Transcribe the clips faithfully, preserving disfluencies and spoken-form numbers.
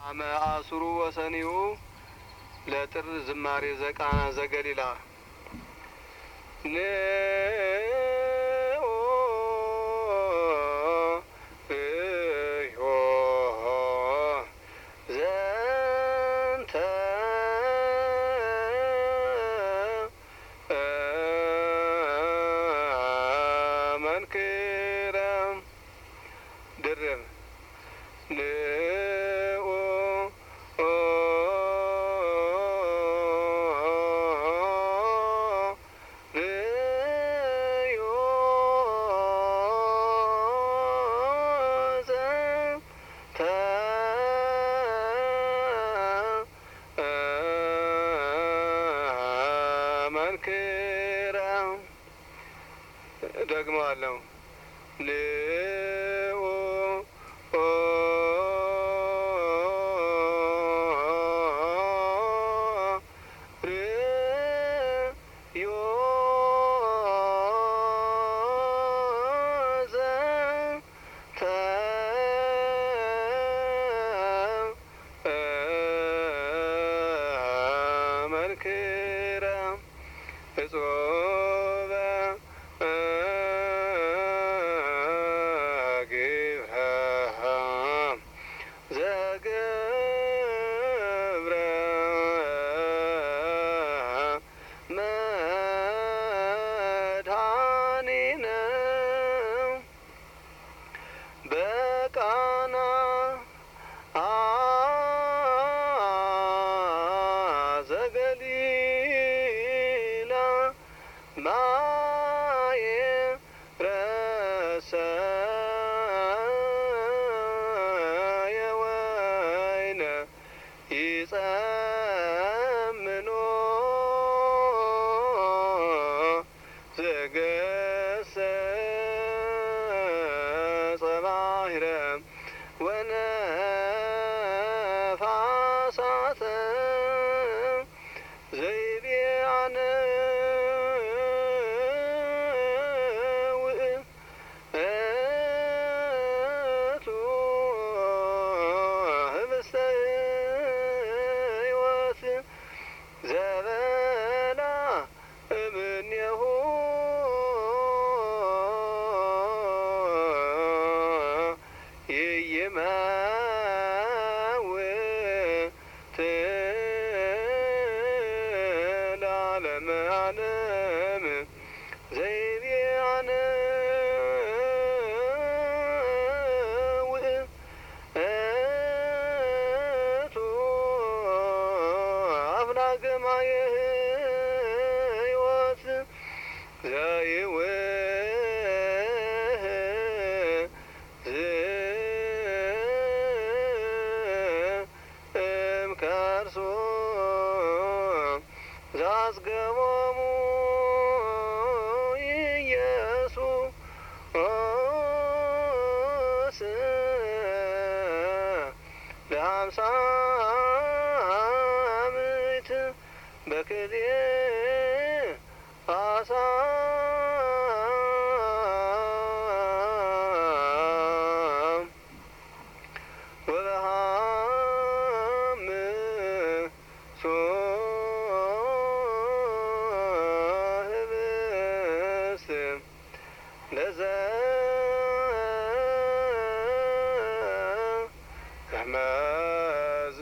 አመ አስሩ ወሰኒው ለጥር ዝማሬ ዘቃና ዘገሊላ ደግመዋለሁ ንኦ ርዮ ዘንተ መንክረ እጾበ ዘገብረ መድኃኒነ በቃና ዘገሊላ ማየ ረሰ ይጸምኖ ዘገሰጸ ባሕረ ወነፋሳተ ዘይቤአነ ውእቱ ህብስተ ዘበላ እምኔሁ ይይመውት ለዓለመ ዓለም ዘይቤአነ ውእቱ አፍላገማየ ሕይወት ዘይውህዝ እምከርሶ ዘአጽገቦሙ ኢየሱስ ለሃምሳ ምዕት በክልኤ አሳ ወበሃምሶ ህብስት ለዘከመዝ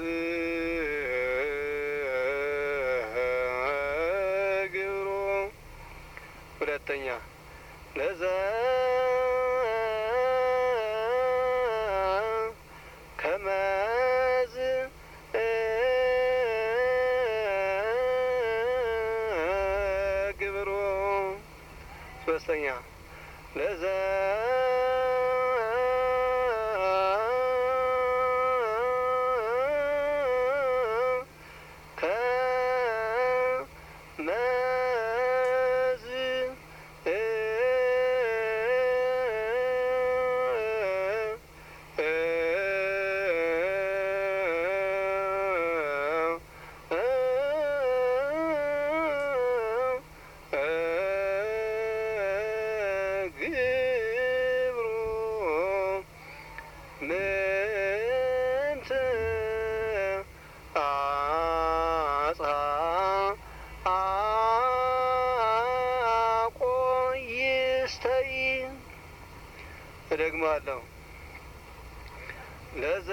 ግብሩ ሁለተኛ ለዘ ከመዝ ግብሩ ሶስተኛ ለዘ ከመዝ ግብሩ ደግመዋለሁ። ለዘ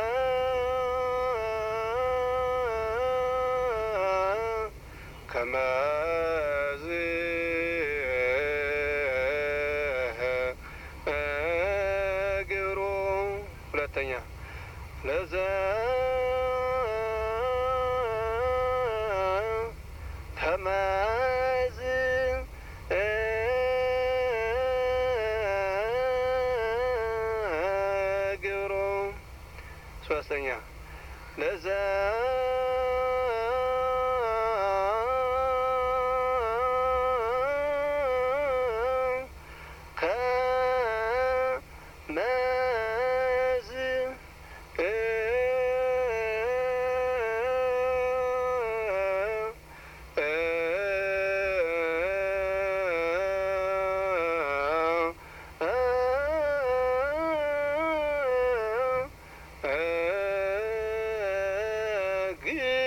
ከመዝ ግብሩ ሁለተኛ ለዘ ከመዝ ግብሩ ሶስተኛ ለዘ ከመዝ ግብሩ